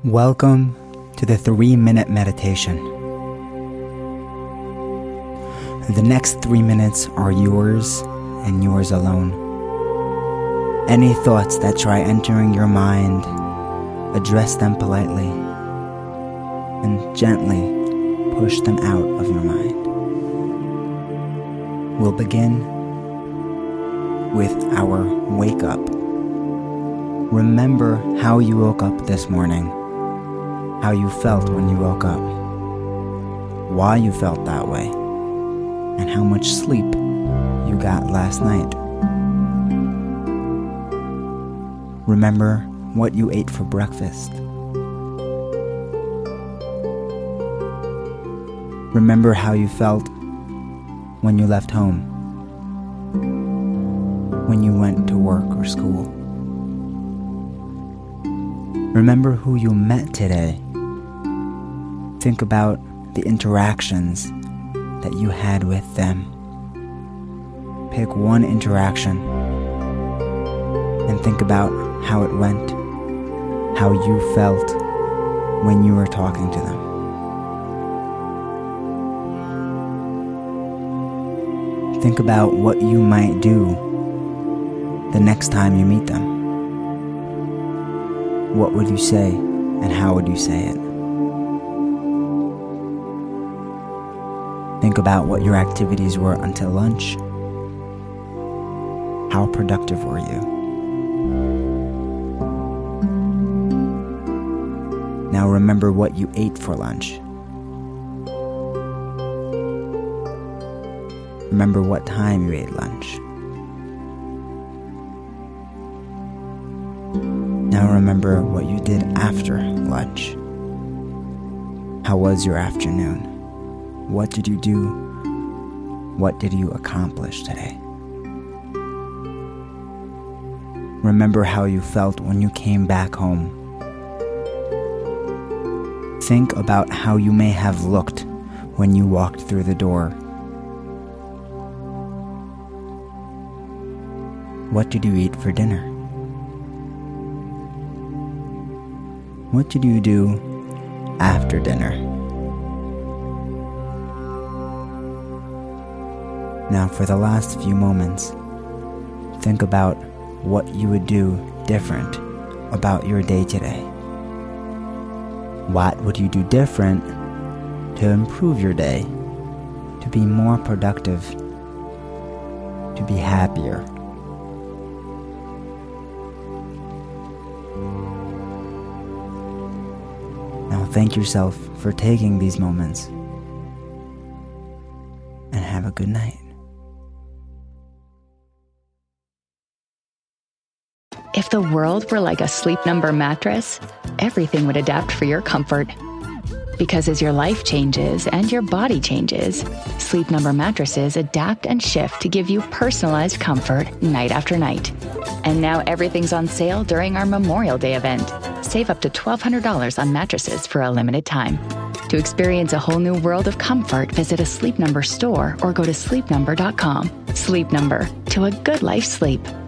Welcome to the 3-minute meditation. The next 3 minutes are yours and yours alone. Any thoughts that try entering your mind, address them politely and gently push them out of your mind. We'll begin with our wake up. Remember how you woke up this morning. How you felt when you woke up, why you felt that way, and how much sleep you got last night. Remember what you ate for breakfast. Remember how you felt when you left home, when you went to work or school. Remember who you met today. Think about the interactions that you had with them. Pick one interaction and think about how it went, how you felt when you were talking to them. Think about what you might do the next time you meet them. What would you say and how would you say it? Think about what your activities were until lunch. How productive were you? Now remember what you ate for lunch. Remember what time you ate lunch. Now remember what you did after lunch. How was your afternoon? What did you do? What did you accomplish today? Remember how you felt when you came back home. Think about how you may have looked when you walked through the door. What did you eat for dinner? What did you do after dinner? Now for the last few moments, think about what you would do different about your day today. What would you do different to improve your day, to be more productive, to be happier? Now thank yourself for taking these moments and have a good night. If the world were like a Sleep Number mattress, everything would adapt for your comfort. Because as your life changes and your body changes, Sleep Number mattresses adapt and shift to give you personalized comfort night after night. And now everything's on sale during our Memorial Day event. Save up to $1,200 on mattresses for a limited time. To experience a whole new world of comfort, visit a Sleep Number store or go to sleepnumber.com. Sleep Number, to a good life sleep.